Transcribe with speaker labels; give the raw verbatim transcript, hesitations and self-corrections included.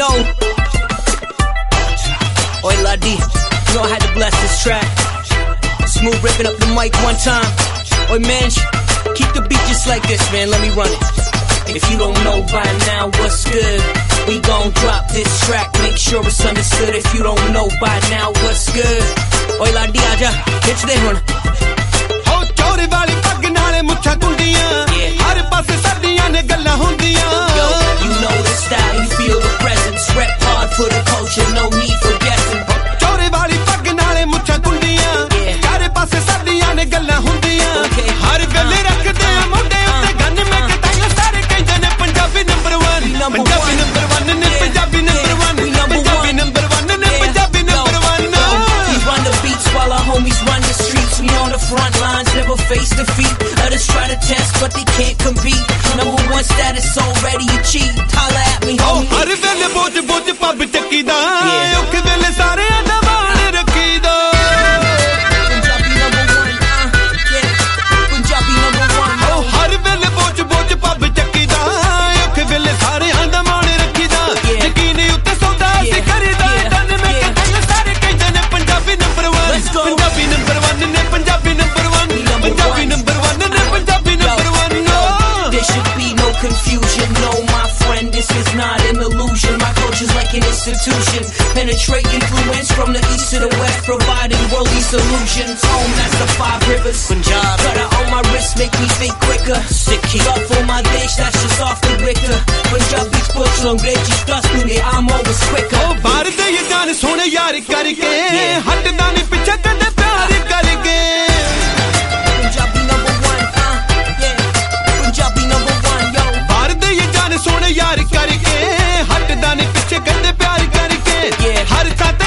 Speaker 1: know. Oi, Ladi, you know I had to bless this track. Smooth ripping up the mic one time. Oi, man, keep the beat just like this, man. Let me run it. If you don't know by now what's good, we gon' drop this track. Make sure it's understood. If you don't know by now what's good. Oi, Ladi, aja, hit the one.
Speaker 2: Oh, chore wali pag naale muchha kundiyan. Har paase sardiyan ne gallan hundiyan.
Speaker 1: Yo, you know the style, you feel the presence. Rep hard for the culture, no need for guessing.
Speaker 2: Chore wali pag naale muchha kundiyan. Har paase sardiyan ne gallan hundiyan. Har vele rakhde munde utte gann mein ke tayo sare kehinde ne Punjabi number one. Punjabi number one ne Punjabi number one. Punjabi number one ne Punjabi number one.
Speaker 1: We run the beats while our homies run the streets. We on the front lines, never face defeat. Others try to test, but they can't compete. Number one status already achieved. Holla at me, homie.
Speaker 2: Har vele boj boj pub chakida. Ukh vele sare adawaan rakhida.
Speaker 1: Punjabi number one, uh, yeah. Punjabi number one.
Speaker 2: Oh, har vele boj boj pub chakida. Ukh vele sare adawaan rakhida. Yakin utte sauda si karida. Dan mein ke tayo sare kehinde ne Punjabi number one. Punjabi number one ne Punjabi number one. Punjabi number one ne Punjabi number one.
Speaker 1: There should be no confusion, no, my friend, this is not an illusion. My culture's like an institution, penetrate influence from the east to the west, providing worldly solutions. Home, that's the five rivers. Punjab, cutter on my wrist, make me think quicker. Sticky up for my dish, that's just off the Richter. Punjab beats push on Reggie, trust me, I'm always quicker.
Speaker 2: Oh, baar de ye jaan sone yaar karke, hatda nahi piche kade pyar karke.
Speaker 1: Punjabi number one, uh, yeah. Punjabi number one, yo.
Speaker 2: Baar de ye jaan sone yaar karke, hatda nahi piche kade pyar karke. Har